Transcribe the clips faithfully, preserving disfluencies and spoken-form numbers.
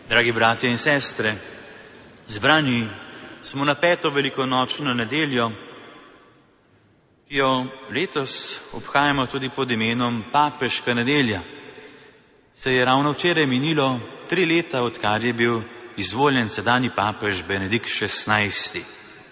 Dragi bratje in sestre, zbrani smo na peto velikonočno nedeljo, ki jo letos obhajamo tudi pod imenom Papeška nedelja. Se je ravno včeraj minilo tri leta, odkar je bil izvoljen sedanji papež Benedikt šestnajsti.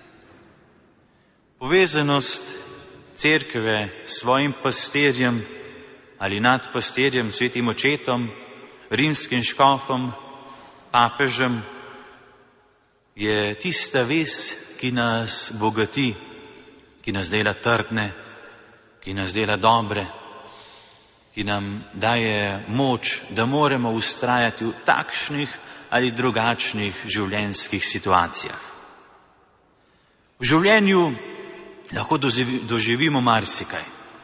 Povezanost cerkve s svojim pastirjem ali nadpastirjem, svetim očetom, rimskim škofom, papežem, je tista vez, ki nas bogati, ki nas dela trdne, ki nas dela dobre, ki nam daje moč, da moramo vztrajati v takšnih ali drugačnih življenjskih situacijah. V življenju lahko doživimo marsikaj.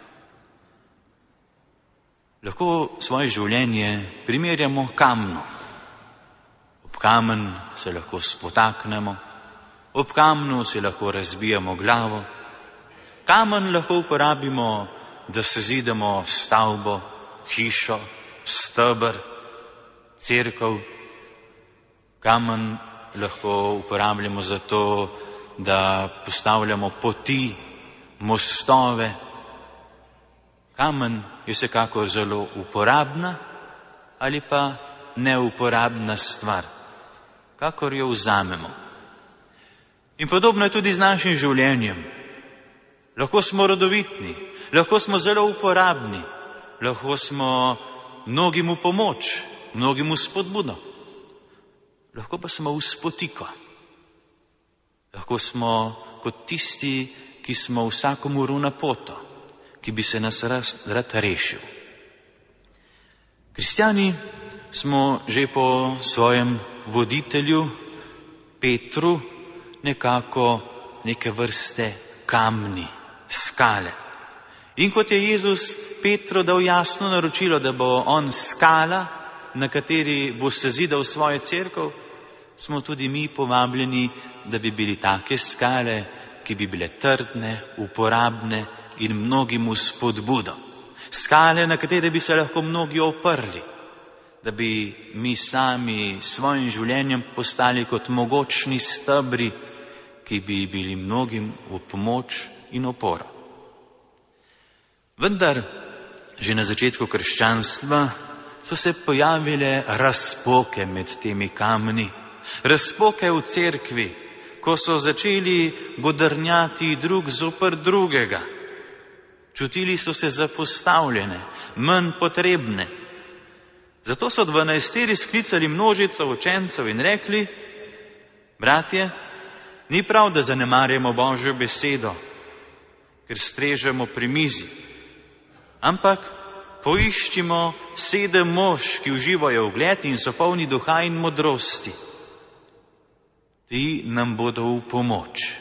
Lahko svoje življenje primerjamo kamnu. Ob kamen se lahko spotaknemo, ob kamnu si lahko razbijamo glavo. Kamen lahko uporabimo, da sezidamo stavbo, hišo, steber, cerkev. Kamen lahko uporabljamo za to, da postavljamo poti, mostove. Kamen je vsekakor zelo uporabna ali pa neuporabna stvar, kakor jo vzamemo. In podobno je tudi z našim življenjem. Lahko smo rodovitni, lahko smo zelo uporabni, lahko smo mnogim v pomoč, mnogim v spodbudo. Lahko pa smo v spotiko. Lahko smo kot tisti, ki smo vsakomur na poto, ki bi se nas rad rešil. Kristjani smo že po svojem voditelju Petru nekako neke vrste kamni, skale. In kot je Jezus Petru dal jasno naročilo, da bo on skala, na kateri bo sezidal svojo cerkev, smo tudi mi povabljeni, da bi bili take skale, ki bi bile trdne, uporabne in mnogim v spodbudo. Skale, na katere bi se lahko mnogi oprli, da bi mi sami s svojim življenjem postali kot mogočni stebri, ki bi bili mnogim v pomoč in oporo. Vendar, že na začetku krščanstva so se pojavile razpoke med temi kamni, razpoke v cerkvi, ko so začeli godrnjati drug zoper drugega. Čutili so se zapostavljene, manj potrebne. Zato so dvanajsteri sklicali množico učencev in rekli: bratje, ni prav, da zanemarjamo Božjo besedo, ker strežemo pri mizi, ampak poiščimo sedem mož, ki uživajo ugled in so polni duha in modrosti. Ti nam bodo v pomoč.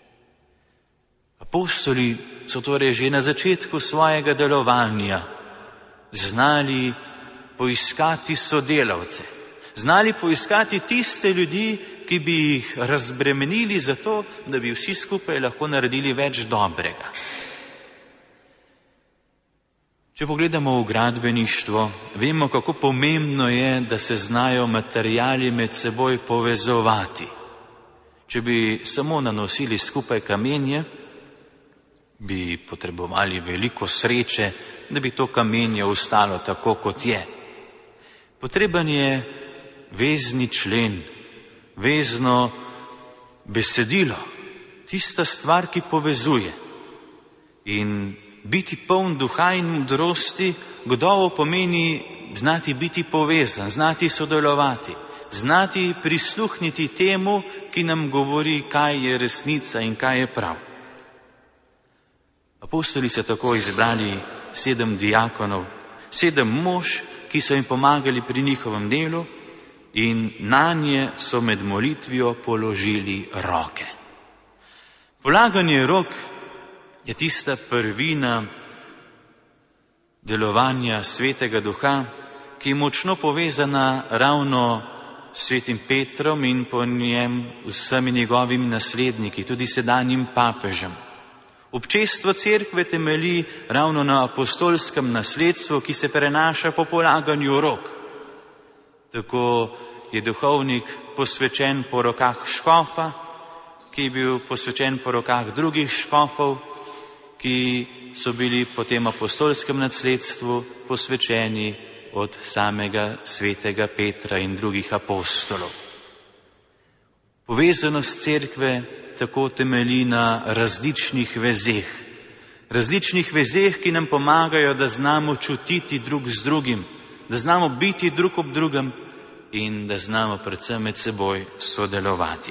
Apostoli so torej že na začetku svojega delovanja znali poiskati sodelavce, znali poiskati tiste ljudi, ki bi jih razbremenili za to, da bi vsi skupaj lahko naredili več dobrega. Če pogledamo v gradbeništvo, vemo, kako pomembno je, da se znajo materiali med seboj povezovati. Če bi samo nanosili skupaj kamenje, bi potrebovali veliko sreče, da bi to kamenje ostalo tako, kot je. Potreben je vezni člen, vezno besedilo, tista stvar, ki povezuje. In biti poln duha in modrosti gotovo pomeni znati biti povezan, znati sodelovati, znati prisluhniti temu, ki nam govori, kaj je resnica in kaj je prav. Apostoli so tako izbrali sedem diakonov, sedem mož, ki so jim pomagali pri njihovem delu, in nanje so med molitvijo položili roke. Polaganje rok je tista prvina delovanja Svetega Duha, ki je močno povezana ravno s svetim Petrom in po njem vsemi njegovimi nasledniki, tudi sedanjim papežem. Občestvo cerkve temelji ravno na apostolskem nasledstvu, ki se prenaša po polaganju rok. Tako je duhovnik posvečen po rokah škofa, ki je bil posvečen po rokah drugih škofov, ki so bili po tem apostolskem nasledstvu posvečeni od samega svetega Petra in drugih apostolov. Povezanost cerkve tako temelji na različnih vezeh. Različnih vezeh, ki nam pomagajo, da znamo čutiti drug z drugim, da znamo biti drug ob drugem in da znamo predvsem med seboj sodelovati.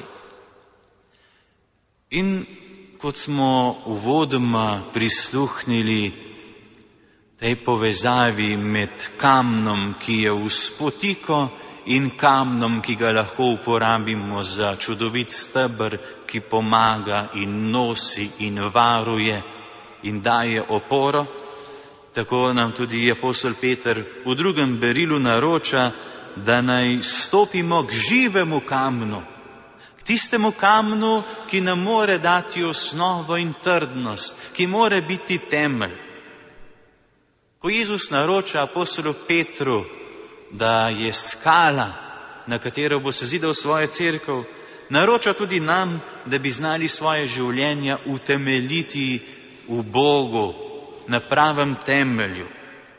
In kot smo uvodoma prisluhnili tej povezavi med kamnom, ki je v spotiko, in kamnom, ki ga lahko uporabimo za čudovit steber, ki pomaga in nosi in varuje in daje oporo, tako nam tudi apostol Peter v drugem berilu naroča, da naj stopimo k živemu kamnu, k tistemu kamnu, ki nam more dati osnovo in trdnost, ki more biti temelj. Ko Jezus naroča apostolu Petru, da je skala, na katero bo sezidal svojo cerkev, naroča tudi nam, da bi znali svoje življenja utemeljiti v Bogu, na pravem temelju.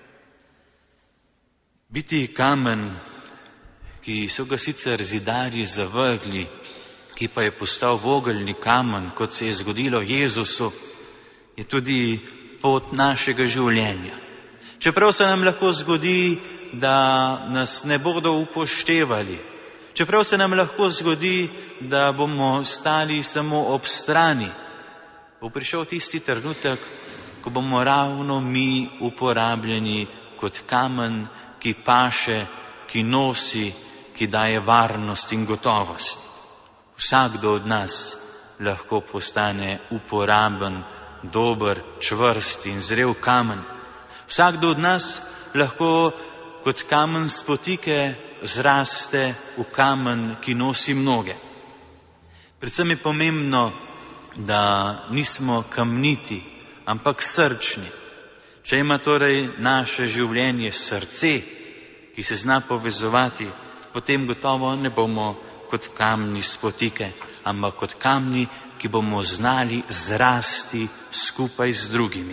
Biti kamen, ki so ga sicer zidarji zavrgli, ki pa je postal vogelni kamen, kot se je zgodilo Jezusu, je tudi pot našega življenja. Čeprav se nam lahko zgodi, da nas ne bodo upoštevali, čeprav se nam lahko zgodi, da bomo stali samo ob strani, bo prišel tisti trenutek, ko bomo ravno mi uporabljeni kot kamen, ki paše, ki nosi, ki daje varnost in gotovost. Vsakdo od nas lahko postane uporaben, dober, čvrst in zrel kamen. Vsakdo od nas lahko kot kamen spotike zraste v kamen, ki nosi mnoge. Predvsem je pomembno, da nismo kamniti, ampak srčni. Če ima torej naše življenje srce, ki se zna povezovati, potem gotovo ne bomo kot kamni spotike, ampak kot kamni, ki bomo znali zrasti skupaj z drugimi.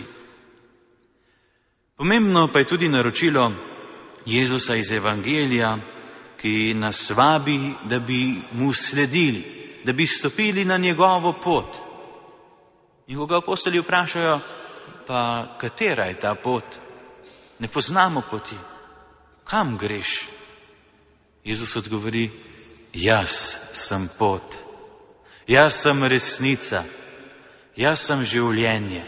Pomembno pa je tudi naročilo Jezusa iz Evangelija, ki nas vabi, da bi mu sledili, da bi stopili na njegovo pot. In ko ga apostoli vprašajo, pa katera je ta pot? Ne poznamo poti. Kam greš? Jezus odgovori, jaz sem pot, jaz sem resnica, jaz sem življenje.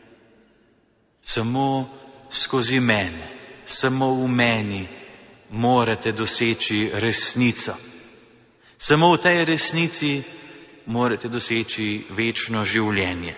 Samo skozi mene, samo v meni morate doseči resnico. Samo v tej resnici morate doseči večno življenje.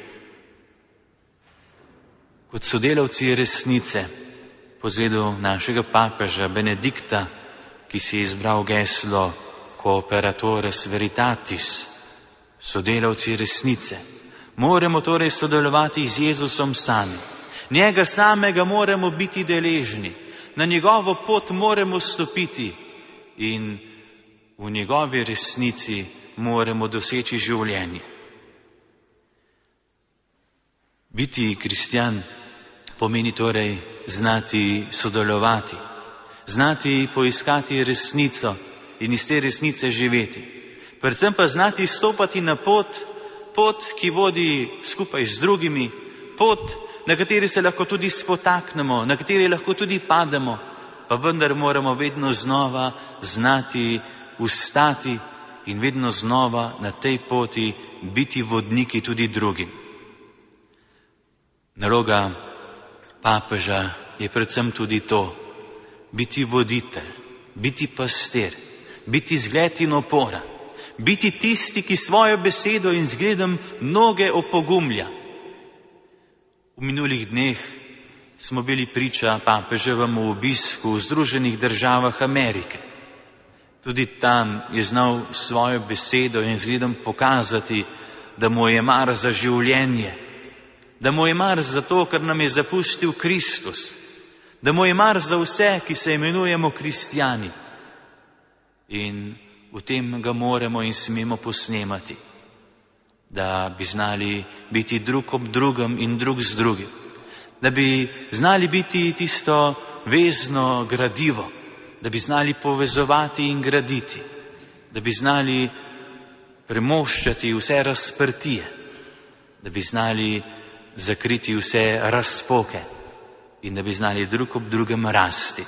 Kot sodelavci resnice, po zgledu našega papeža Benedikta, ki si je izbral geslo Cooperatores Veritatis, sodelavci resnice, moramo torej sodelovati z Jezusom sami. Njega samega moramo biti deležni, na njegovo pot moramo stopiti in v njegovi resnici moramo doseči življenje. Biti kristjan pomeni torej znati sodelovati, znati poiskati resnico in iz te resnice živeti. Predvsem pa znati stopati na pot, pot, ki vodi skupaj z drugimi, pot, na kateri se lahko tudi spotaknemo, na kateri lahko tudi pademo, pa vendar moramo vedno znova znati ustati in vedno znova na tej poti biti vodniki tudi drugim. Naloga papeža je predvsem tudi to, biti voditelj, biti pastir, biti zgled in opora, biti tisti, ki svojo besedo in zgledom mnoge opogumlja. V minulih dneh smo bili priča papeževemu obisku v Združenih državah Amerike. Tudi tam je znal svojo besedo in zgledom pokazati, da mu je mar za življenje, da mu je mar za to, kar nam je zapustil Kristus, da mu je mar za vse, ki se imenujemo kristjani. In v tem ga moramo in smemo posnemati, da bi znali biti drug ob drugem in drug z drugim, da bi znali biti tisto vezno gradivo, da bi znali povezovati in graditi, da bi znali premoščati vse razprtije, da bi znali zakriti vse razpoke in da bi znali drug ob drugem rasti.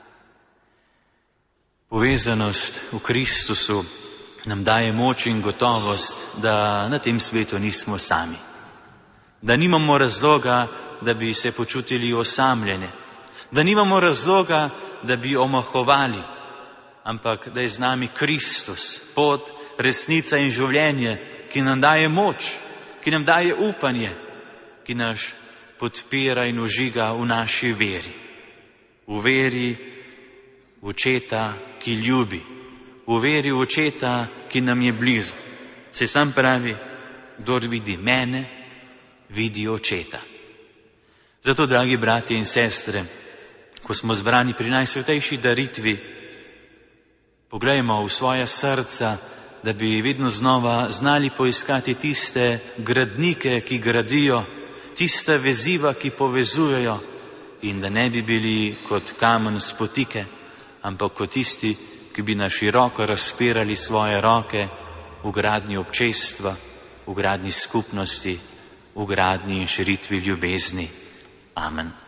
Povezanost v Kristusu nam daje moč in gotovost, da na tem svetu nismo sami, da nimamo razloga, da bi se počutili osamljene, da nimamo razloga, da bi omahovali, ampak da je z nami Kristus, pot, resnica in življenje, ki nam daje moč, ki nam daje upanje, ki nas podpira in užiga v naši veri. V veri v Očeta, ki ljubi, v veri v Očeta, ki nam je blizu. Se sam pravi, kdor vidi mene, vidi Očeta. Zato, dragi bratje in sestre, ko smo zbrani pri najsvetejši daritvi, poglejmo v svoja srca, da bi vedno znova znali poiskati tiste gradnike, ki gradijo, tiste veziva, ki povezujejo, in da ne bi bili kot kamen spotike, ampak kot tisti, ki bi na široko razpirali svoje roke v gradnji občestva, v gradnji skupnosti, v gradnji in širitvi ljubezni. Amen.